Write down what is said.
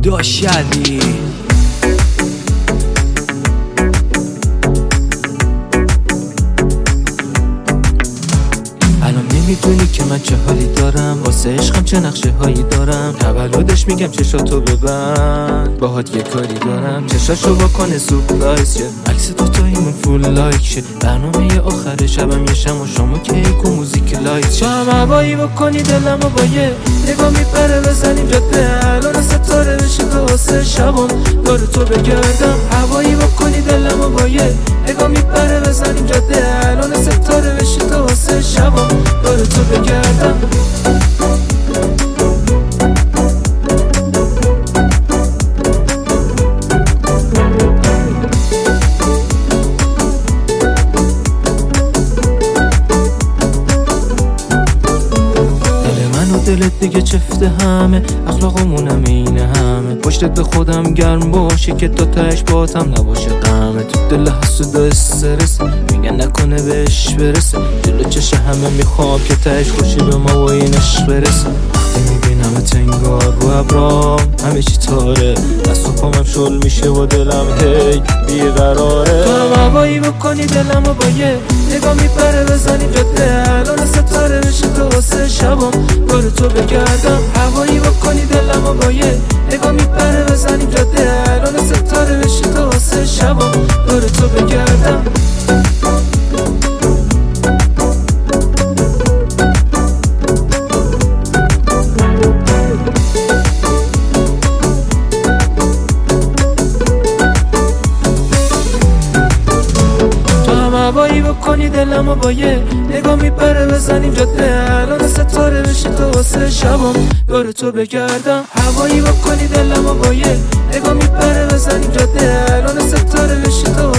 داش علی. الان نمیدونی که من چه حالی دارم، واسه عشقم چه نقشه هایی دارم. تولدش میگم چشاتو ببند، باهات یه کاری دارم. چشاشو بکنه سورپرایز شه، عکس دوتاییمون فول لایک شه. برنامه آخر شبم یه شم و شام و کیک و موزیک لایت شه. با هم هوایی بکنی دلمو با یه نگاه میپره بزنیم جاده. الان ستاره بشه تا واسه شبم دور تو بگردم. هوایی بکنی دلمو با یه نگاه میپره بزنیم جاده. الان ستاره بشه تا واسه شبم دور تو بگردم. دلت دیگه چفته همه، اخلاقمونم اینه همه. پشتت به خودم گرم باشه که تا تهش باتم نباشه غمه. تو دل حسود و استرس میگن نکنه بهش برسه. جلو چش همه میخوام که تهش خوشی به ما و این عشق برسه. وقتی میبینم تنگار رو ابرام همه چی تاره، از تو پامم شل میشه و دلم هی بیقراره. تو هم هوایی بکنی دلمو با یه نگاه میپره بزنیم جاده. الان ستاره بشه تو واسه شبم دور تو بگردم. هوایی بکنی دلمو با یه نگاه میپره بزنیم جاده. الان ستاره بشه تو واسه شبم دور تو بگردم. هوایی بکنی دلمو با یه نگاه میپره بزنیم جاده. الان ستاره بشه تو واسه شبم دور تو بگردم. هوایی بکنی دلمو با یه نگاه میپره بزنیم جاده. الان ستاره بشه تو